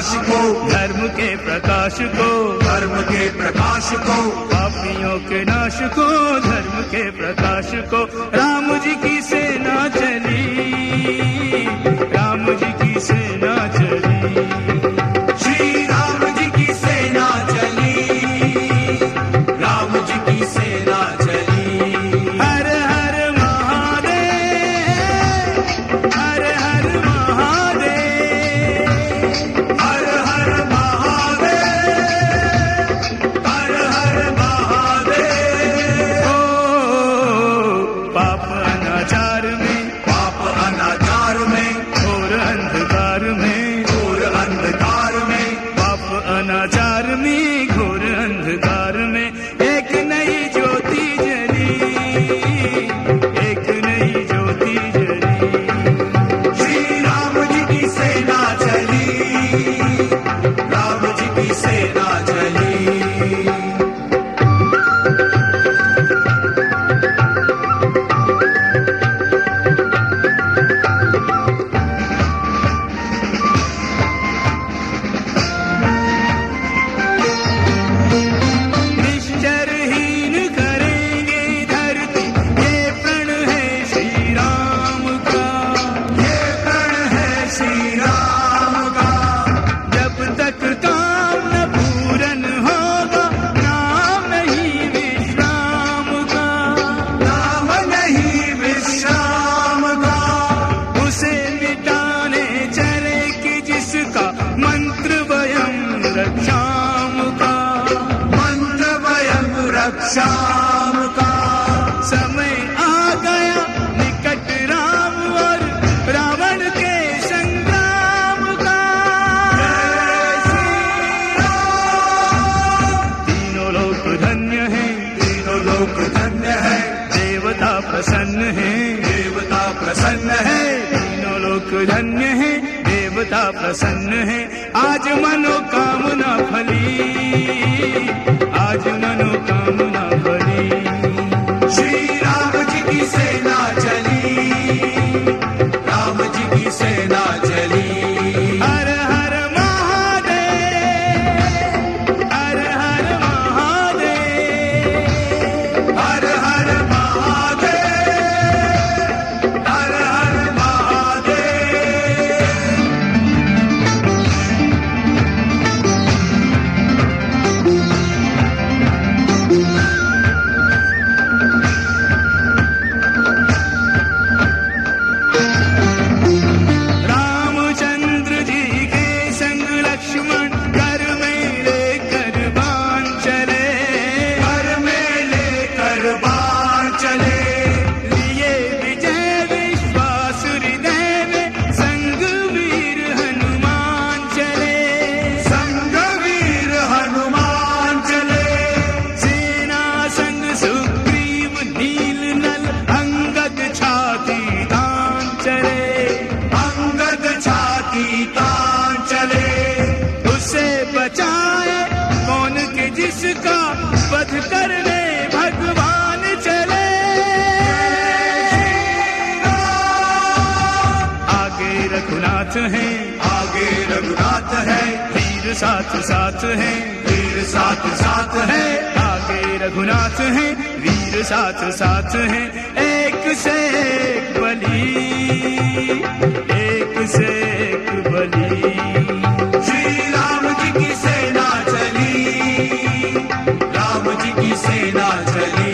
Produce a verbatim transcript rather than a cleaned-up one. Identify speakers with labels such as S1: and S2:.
S1: प्रकाश को,
S2: धर्म के प्रकाश को,
S1: धर्म के प्रकाश को,
S2: पापियों के नाश को, धर्म के प्रकाश को। राम जी की सेना चली, राम जी की सेना चली,
S1: श्री राम जी की सेना चली, राम जी की सेना चली।
S2: हर हर महादेव, हर हर महादेव,
S1: हर हर महादेव, हर हर महादेव।
S2: ओ पाप अनाचार में,
S1: पाप अनाचार में,
S2: घोर अंधकार में,
S1: घोर अंधकार में,
S2: पाप अनाचार में, घोर अंधकार में एक नई ज्योति जली, एक नई ज्योति जली।
S1: श्री राम जी की सेना चली, राम जी की सेना चली।
S2: निश्चरहीन करेंगे धरती, ये प्रण है श्री राम का,
S1: ये प्रण है श्री राम का।
S2: जब तक काम न पूरन होगा, नाम नहीं विश्राम का,
S1: नाम नहीं विश्राम का।
S2: उसे मिटाने चले कि जिसका मंत्र वयम रक्षाम का,
S1: मंत्र वयम रक्षाम का।
S2: समय आ गया निकट राम और रावण के संग्राम का। तीनों लोक धन्य हैं,
S1: तीनों लोक धन्य है,
S2: देवता प्रसन्न हैं,
S1: देवता प्रसन्न है।
S2: तीनों लोक धन्य हैं, देवता प्रसन्न हैं। आज मनोकामना फली, आज मनोकामना फली।
S1: श्री राम जी की सेना चली, राम जी की सेना चली।
S2: हर हर महादेव, हर हर महादेव,
S1: हर हर महादेव, हर हर महादेव।
S2: रामचंद्र जी के संग लक्ष्मण घर में लेकर बाण चले,
S1: घर में लेकर बाण चले,
S2: लिए विजय विश्वास हृदय में, संग वीर हनुमान चले,
S1: संग वीर हनुमान चले।
S2: सेना संग सुग्रीव नील नल अंगद छाती तान चले,
S1: अंगद छाती तान चले।
S2: उसे बचाए कौन के जिसका वध करने भगवान चले। आगे रघुनाथ हैं,
S1: आगे रघुनाथ है,
S2: वीर साथ साथ हैं,
S1: वीर साथ साथ है।
S2: आगे रघुनाथ हैं, वीर साथ साथ हैं। एक से एक बली, एक से एक बली।
S1: श्री राम जी की सेना चली, राम जी की सेना चली।